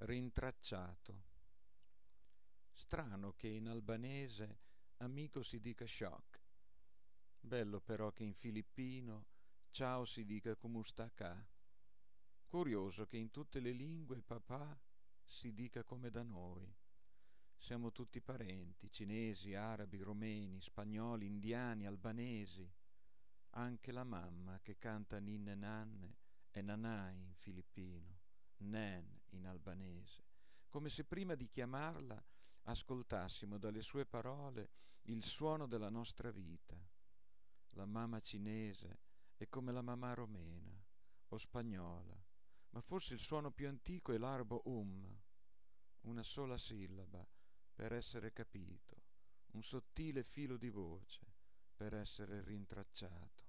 Rintracciato. Strano che in albanese amico si dica shock. Bello però che in filippino ciao si dica kumustaka. Curioso che in tutte le lingue papà si dica come da noi. Siamo tutti parenti, cinesi, arabi, romeni, spagnoli, indiani, albanesi. Anche la mamma che canta ninne nanne è nanai in filippino, nen in albanese, come se prima di chiamarla ascoltassimo dalle sue parole il suono della nostra vita. La mamma cinese è come la mamma romena o spagnola, ma forse il suono più antico è l'arabo una sola sillaba per essere capito, un sottile filo di voce per essere rintracciato.